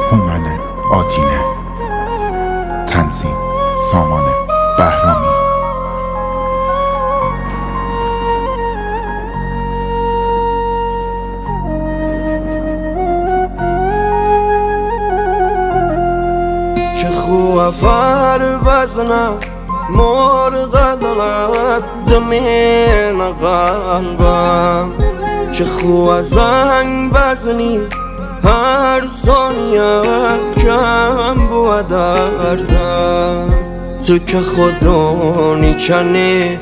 هومن آتینه، تنظیم سامان بهرامی. چه خواه پر بزنم مرغ دلت دمین قلبم، چه خواه زنگ بزنی هر ثانیه کم بود دردم. تو که خودونی کنی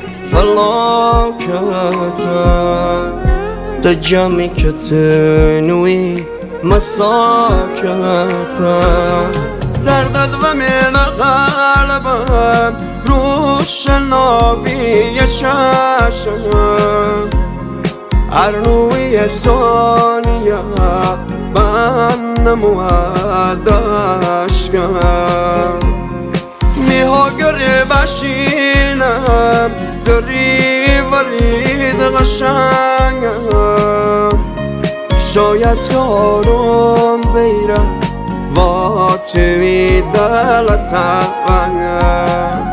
هلاکتم، ده جمعی که تنوی مساکتم. دردت و من قلبم روشنایی چشمم، ارنوی ثانیه من نمود عشقم. میها گره بشینم داری ورید قشنگم، شاید یارم بیرم با توی دلتم.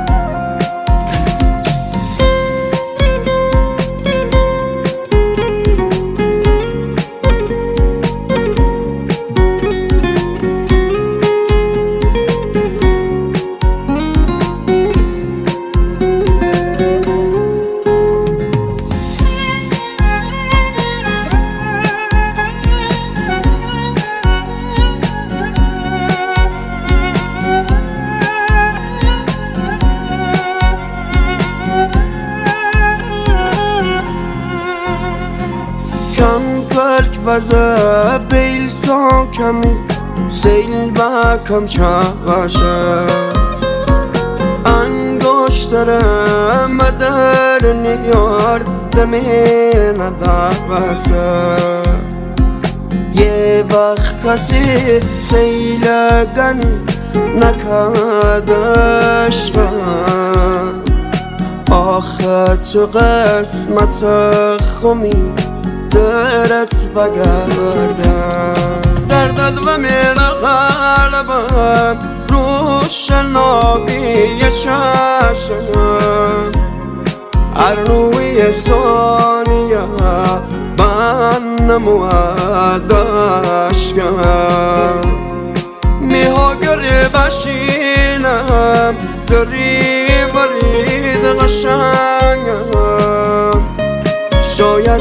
کم پرک بزه بیل تا کمی سیل و کم چاشه، انگشتر مدر نیار دمین دبسه. یه وقت کسی سیلگنی نکدش آخه تو قسمت خمی درت بگردم. دردت و من قلبم روشنایی چشمم، ارنوی ثانیه من نمود عشقم. میها گره بشینم داری ورید قشنگم، شاید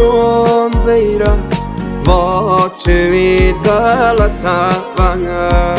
یارم بیرم با توی دلتم.